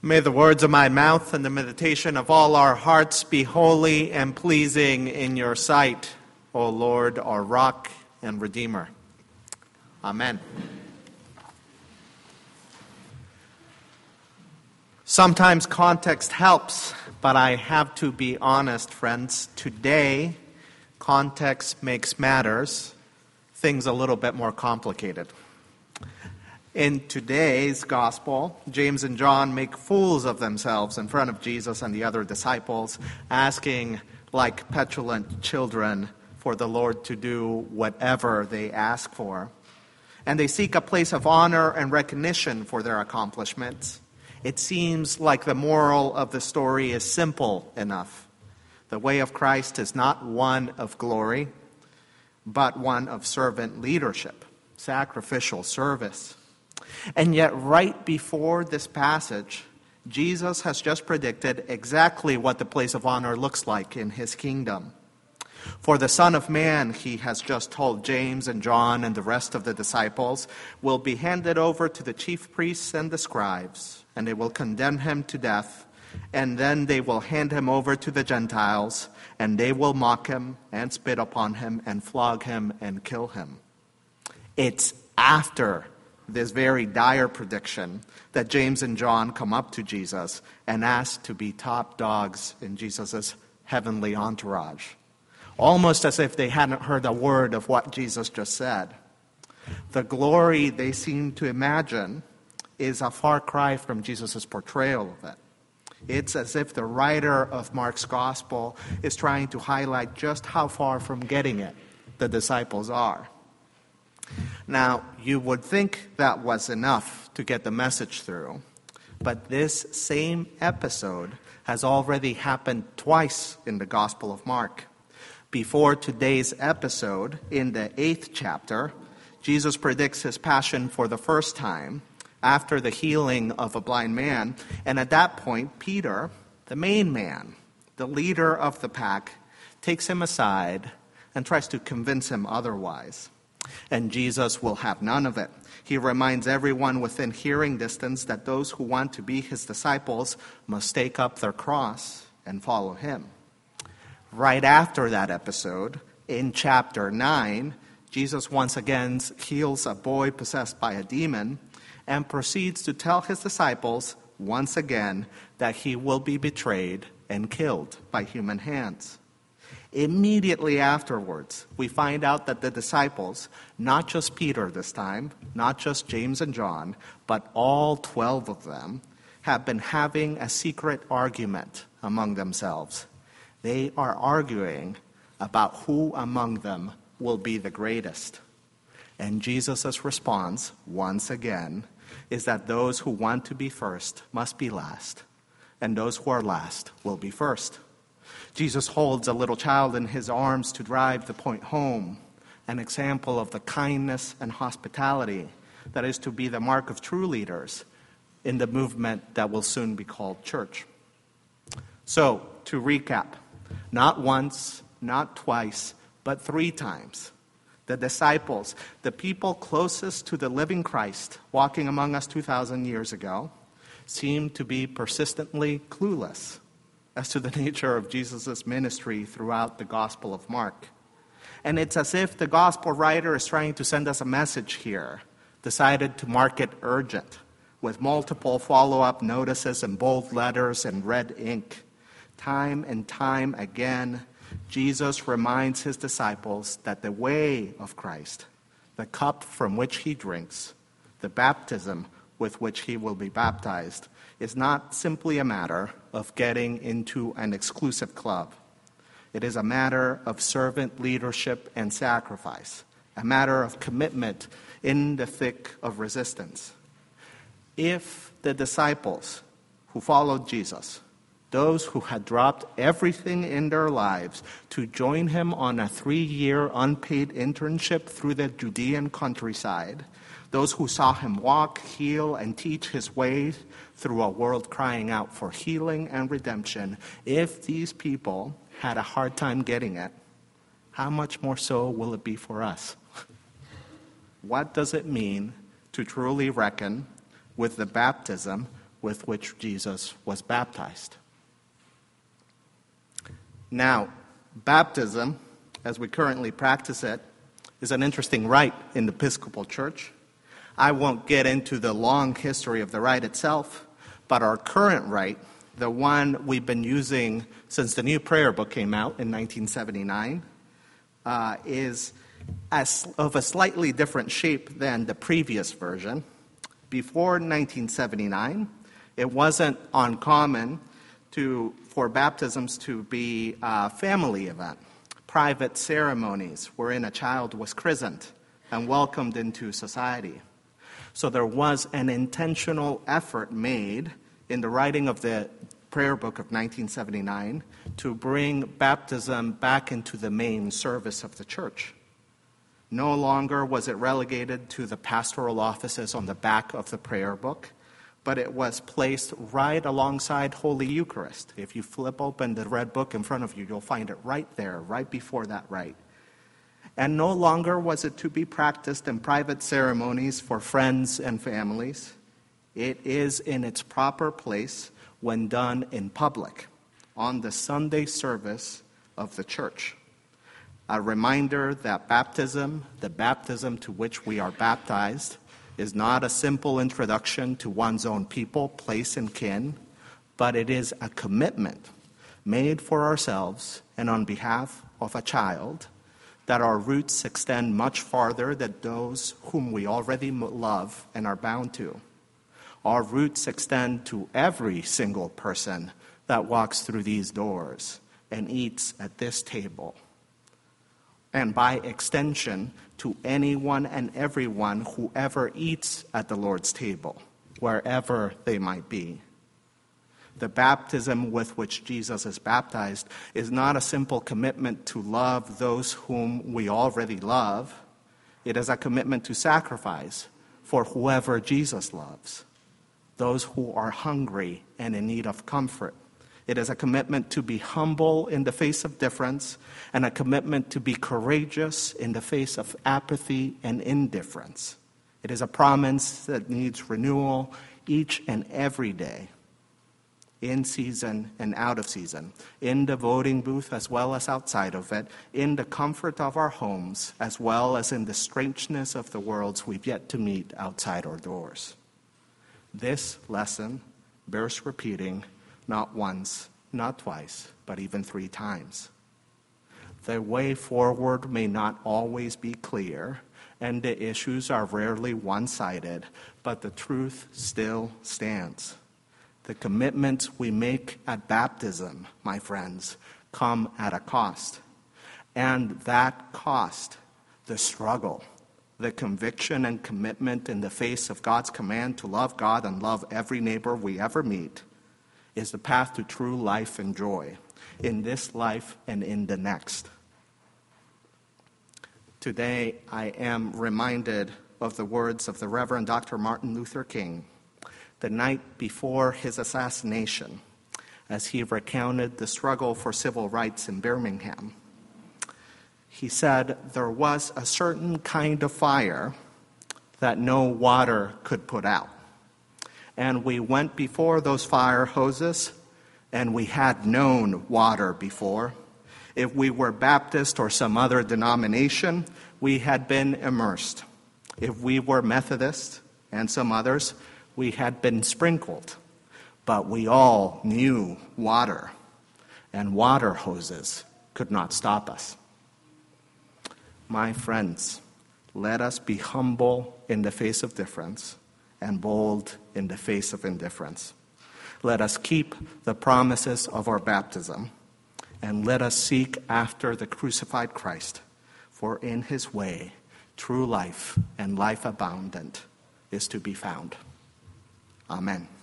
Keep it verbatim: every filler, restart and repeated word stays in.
May the words of my mouth and the meditation of all our hearts be holy and pleasing in your sight, O Lord, our rock and redeemer. Amen. Sometimes context helps, but I have to be honest, friends. Today, context makes matters, things a little bit more complicated. In today's gospel, James and John make fools of themselves in front of Jesus and the other disciples, asking like petulant children for the Lord to do whatever they ask for. And they seek a place of honor and recognition for their accomplishments. It seems like the moral of the story is simple enough. The way of Christ is not one of glory, but one of servant leadership, sacrificial service. And yet, right before this passage, Jesus has just predicted exactly what the place of honor looks like in his kingdom. For the Son of Man, he has just told James and John and the rest of the disciples, will be handed over to the chief priests and the scribes, and they will condemn him to death, and then they will hand him over to the Gentiles, and they will mock him and spit upon him and flog him and kill him. It's after this very dire prediction that James and John come up to Jesus and ask to be top dogs in Jesus' heavenly entourage, almost as if they hadn't heard a word of what Jesus just said. The glory they seem to imagine is a far cry from Jesus' portrayal of it. It's as if the writer of Mark's gospel is trying to highlight just how far from getting it the disciples are. Now, you would think that was enough to get the message through, but this same episode has already happened twice in the Gospel of Mark. Before today's episode, in the eighth chapter, Jesus predicts his passion for the first time after the healing of a blind man, and at that point, Peter, the main man, the leader of the pack, takes him aside and tries to convince him otherwise. And Jesus will have none of it. He reminds everyone within hearing distance that those who want to be his disciples must take up their cross and follow him. Right after that episode, in chapter nine, Jesus once again heals a boy possessed by a demon and proceeds to tell his disciples once again that he will be betrayed and killed by human hands. Immediately afterwards, we find out that the disciples, not just Peter this time, not just James and John, but all twelve of them, have been having a secret argument among themselves. They are arguing about who among them will be the greatest. And Jesus' response, once again, is that those who want to be first must be last, and those who are last will be first. Jesus holds a little child in his arms to drive the point home, an example of the kindness and hospitality that is to be the mark of true leaders in the movement that will soon be called church. So, to recap, not once, not twice, but three times, the disciples, the people closest to the living Christ walking among us two thousand years ago, seem to be persistently clueless as to the nature of Jesus' ministry throughout the Gospel of Mark. And it's as if the Gospel writer is trying to send us a message here, decided to mark it urgent, with multiple follow-up notices in bold letters and red ink. Time and time again, Jesus reminds his disciples that the way of Christ, the cup from which he drinks, the baptism with which he will be baptized, is not simply a matter of getting into an exclusive club. It is a matter of servant leadership and sacrifice, a matter of commitment in the thick of resistance. If the disciples who followed Jesus, those who had dropped everything in their lives to join him on a three-year unpaid internship through the Judean countryside, those who saw him walk, heal, and teach his way through a world crying out for healing and redemption, if these people had a hard time getting it, how much more so will it be for us? What does it mean to truly reckon with the baptism with which Jesus was baptized. Now, baptism, as we currently practice it, is an interesting rite in the Episcopal Church. I won't get into the long history of the rite itself, but our current rite, the one we've been using since the new prayer book came out in nineteen seventy-nine, uh, is as, of a slightly different shape than the previous version. Before nineteen seventy-nine, it wasn't uncommon to, for baptisms to be a family event, private ceremonies wherein a child was christened and welcomed into society. So there was an intentional effort made in the writing of the prayer book of nineteen seventy-nine to bring baptism back into the main service of the church. No longer was it relegated to the pastoral offices on the back of the prayer book, but it was placed right alongside Holy Eucharist. If you flip open the red book in front of you, you'll find it right there, right before that rite. And no longer was it to be practiced in private ceremonies for friends and families. It is in its proper place when done in public, on the Sunday service of the church. A reminder that baptism, the baptism to which we are baptized, is not a simple introduction to one's own people, place, and kin, but it is a commitment made for ourselves and on behalf of a child, that our roots extend much farther than those whom we already love and are bound to. Our roots extend to every single person that walks through these doors and eats at this table. And by extension, to anyone and everyone who ever eats at the Lord's table, wherever they might be. The baptism with which Jesus is baptized is not a simple commitment to love those whom we already love. It is a commitment to sacrifice for whoever Jesus loves, those who are hungry and in need of comfort. It is a commitment to be humble in the face of difference and a commitment to be courageous in the face of apathy and indifference. It is a promise that needs renewal each and every day, in season and out of season, in the voting booth as well as outside of it, in the comfort of our homes as well as in the strangeness of the worlds we've yet to meet outside our doors. This lesson bears repeating not once, not twice, but even three times. The way forward may not always be clear, and the issues are rarely one-sided, but the truth still stands. The commitments we make at baptism, my friends, come at a cost. And that cost, the struggle, the conviction and commitment in the face of God's command to love God and love every neighbor we ever meet, is the path to true life and joy in this life and in the next. Today, I am reminded of the words of the Reverend Doctor Martin Luther King, the night before his assassination, as he recounted the struggle for civil rights in Birmingham. He said, "There was a certain kind of fire that no water could put out. And we went before those fire hoses, and we had known water before. If we were Baptist or some other denomination, we had been immersed. If we were Methodist and some others, we had been sprinkled. But we all knew water, and water hoses could not stop us." My friends, let us be humble in the face of difference and bold in the face of indifference. Let us keep the promises of our baptism, and let us seek after the crucified Christ, for in his way, true life and life abundant is to be found. Amen.